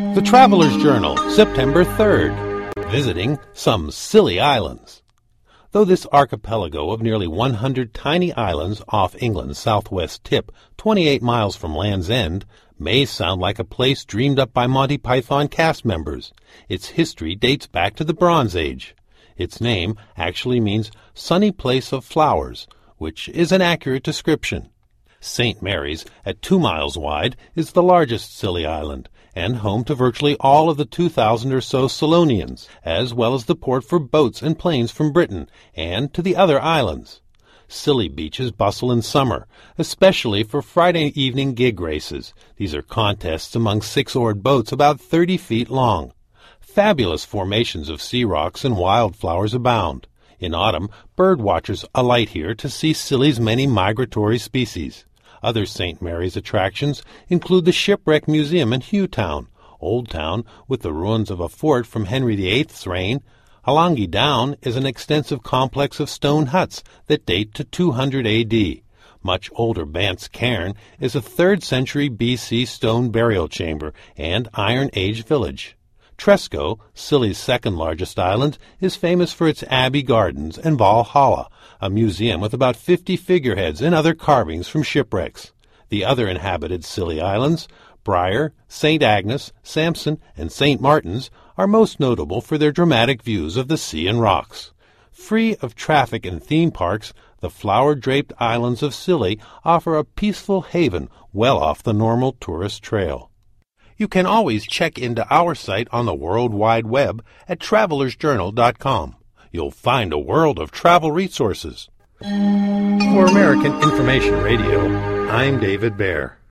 The Traveler's Journal, September 3rd. Visiting some Scilly Islands. Though this archipelago of nearly 100 tiny islands off England's southwest tip, 28 miles from Land's End, may sound like a place dreamed up by Monty Python cast members, its history dates back to the Bronze Age. Its name actually means sunny place of flowers, which is an accurate description. St. Mary's, at 2 miles wide, is the largest Scilly Island, and home to virtually all of the 2,000 or so Scillonians, as well as the port for boats and planes from Britain, and to the other islands. Scilly beaches bustle in summer, especially for Friday evening gig races. These are contests among 6-oared boats about 30 feet long. Fabulous formations of sea rocks and wildflowers abound. In autumn, bird watchers alight here to see Scilly's many migratory species. Other St. Mary's attractions include the Shipwreck Museum in Hugh Old Town, with the ruins of a fort from Henry VIII's reign. Hallangi Down is an extensive complex of stone huts that date to 200 A.D. Much older Bant's Cairn is a 3rd century B.C. stone burial chamber and Iron Age village. Tresco, Scilly's second-largest island, is famous for its abbey gardens and Valhalla, a museum with about 50 figureheads and other carvings from shipwrecks. The other inhabited Scilly Islands, Briar, St. Agnes, Sampson, and St. Martin's, are most notable for their dramatic views of the sea and rocks. Free of traffic and theme parks, the flower-draped islands of Scilly offer a peaceful haven well off the normal tourist trail. You can always check into our site on the World Wide Web at travelersjournal.com. You'll find a world of travel resources. For American Information Radio, I'm David Baer.